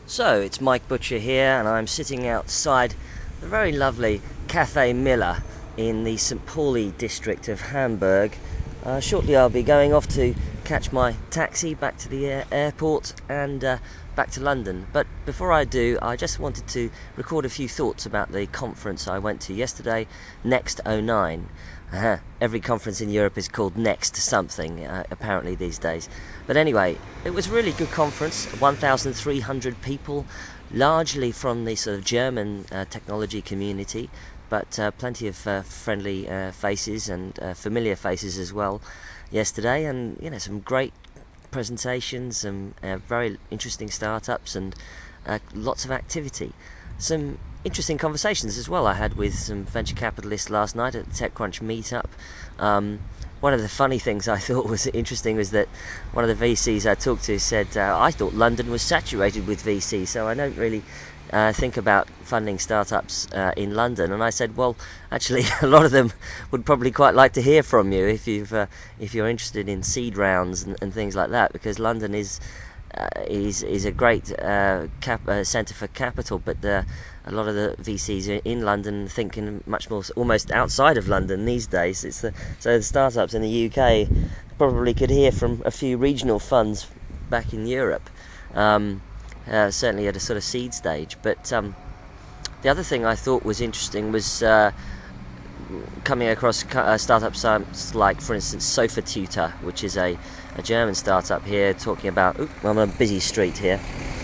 So, it's Mike Butcher here, and I'm sitting outside the very lovely Café Miller in the St. Pauli district of Hamburg. Shortly I'll be going off to catch my taxi back to the airport and back to London. But before I do, I just wanted to record a few thoughts about the conference I went to yesterday, Next '09. Every conference in Europe is called Next something, apparently these days. But anyway, it was a really good conference, 1,300 people, largely from the sort of German technology community, but plenty of friendly faces and familiar faces as well yesterday, and some great presentations, some very interesting startups, and lots of activity. Some interesting conversations as well I had with some venture capitalists last night at the TechCrunch meetup. One of the funny things I thought was interesting was that one of the VCs I talked to said, I thought London was saturated with VC, so I don't really think about funding startups in London. And I said, well, actually a lot of them would probably quite like to hear from you if you're interested in seed rounds and things like that, because London is a great centre for capital, but a lot of the VCs in London thinking much more almost outside of London these days. So the startups in the UK probably could hear from a few regional funds back in Europe, certainly at a sort of seed stage. But the other thing I thought was interesting was coming across startups like, for instance, Sofa Tutor, which is a German startup here, talking about. I'm on a busy street here,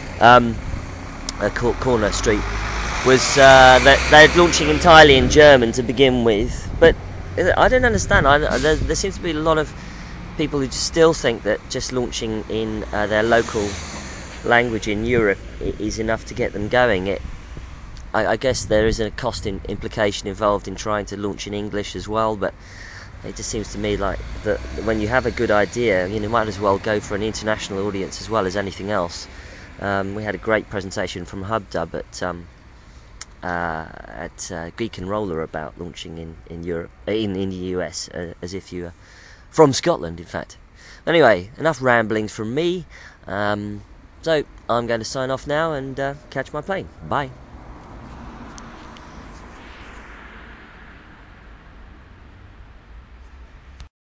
a corner street. Was that they're launching entirely in German to begin with, but I don't understand. There seems to be a lot of people who still think that just launching in their local language in Europe is enough to get them going. I guess there is a cost implication involved in trying to launch in English as well, but it just seems to me like that when you have a good idea, you might as well go for an international audience as well as anything else. We had a great presentation from HubDub at Geek and Roller about launching in Europe, in the US, as if you were from Scotland, in fact. Anyway, enough ramblings from me. So I'm going to sign off now and catch my plane. Bye.